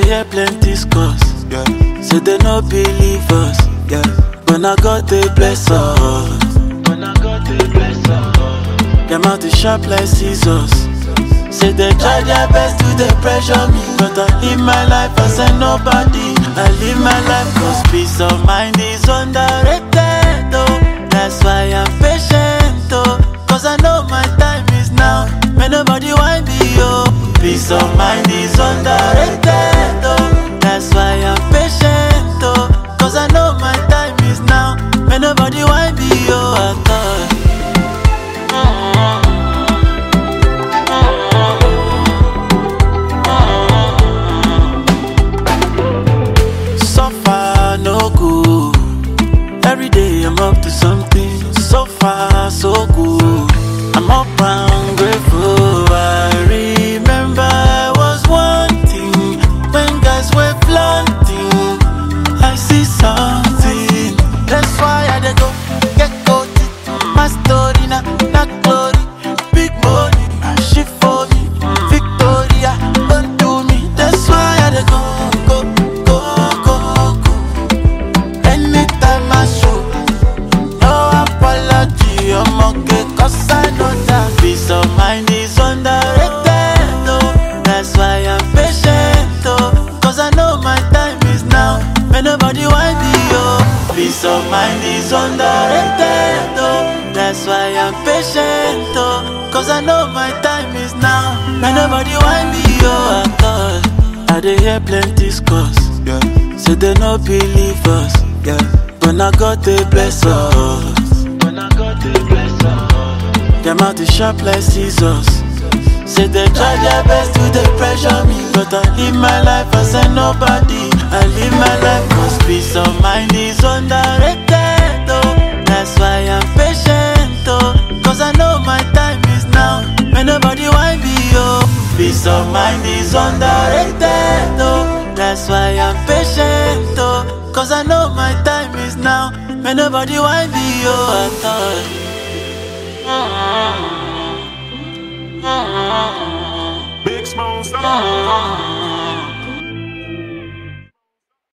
hear plenty scores, Yeah. say they no believe us, Yeah. but now God they bless us. Them out to sharp like scissors. Say they try their best to they pressure me, but I live my life as a nobody. I live my life cause peace of mind is underrated, oh. That's why I'm patient, oh. Cause I know my time is now. May nobody want me, oh. Peace of mind is underrated, oh. That's why I'm patient, oh. Cause I know my time is now. May nobody want me, oh. I thought suffer no good. Every day I'm up to something. So far so good. I'm up and grateful. I remember I was wanting when guys were planting. I see something. That's why I dey go get gold. My story now, not glory. Big money, she for me. Victoria, don't do me. That's why I dey go, go, go, go, go. Anytime I show, no apology. I'm okay, cause I know that peace of mind is underrated, oh. That's why I'm patient, oh. Cause I know my time is now. May nobody want me, oh. Peace of mind is underrated, oh. That's why I'm patient, oh. Cause I know my time is now. May nobody want me, oh. I thought I dey hear plenty scores, Yeah. say they no believe us, Yeah. but now God they bless us. Them out to sharp like scissors. Say they try their best to they pressure me, but I live my life as a nobody. I live my life cause peace of mind is underrated, oh. That's why I'm patient, oh. Cause I know my time is now. May nobody want me, oh. Peace of mind is underrated, oh. That's why I'm patient, oh. Cause I know my time is now. May nobody want me, oh. I thought Big Smoke.